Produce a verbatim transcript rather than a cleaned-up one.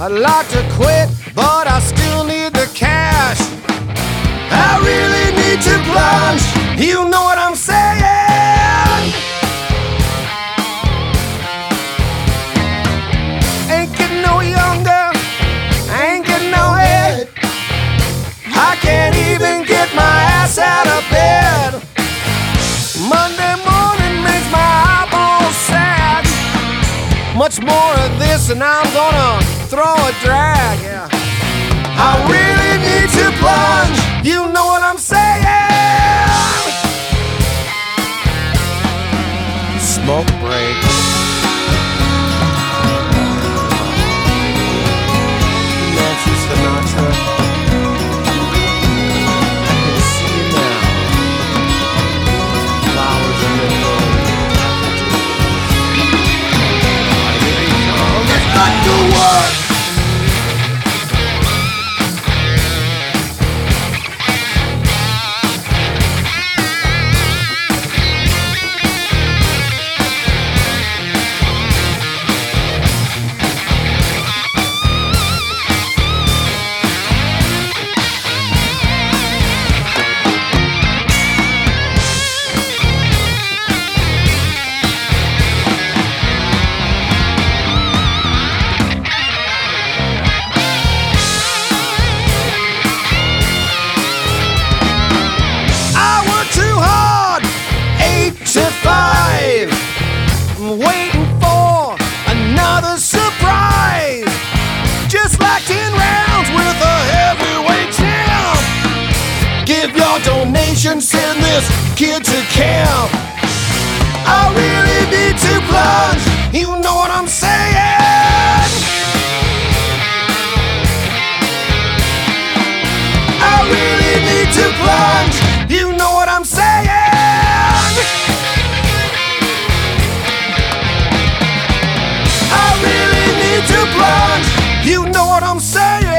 I'd like to quit, but I still need the cash. I really need to plunge, you know what I'm saying? Ain't getting no younger, ain't getting no head. I can't even get my ass out of bed. Monday morning makes my eyeballs sad. Much more of this and I'm gonna throw a drag, yeah. I really need to plunge, you know what I'm saying? Smoke break. Nancy Sinatra, I can see you now. Flowers in the road. Here he comes. Let's not do work. I'm waiting for another surprise, just like ten rounds with a heavyweight champ. Give your donation, send this kid to camp. I really need to plunge, you know what I'm saying? I really need to plunge, you know what I'm saying? I really need to plunge, you know what I'm saying?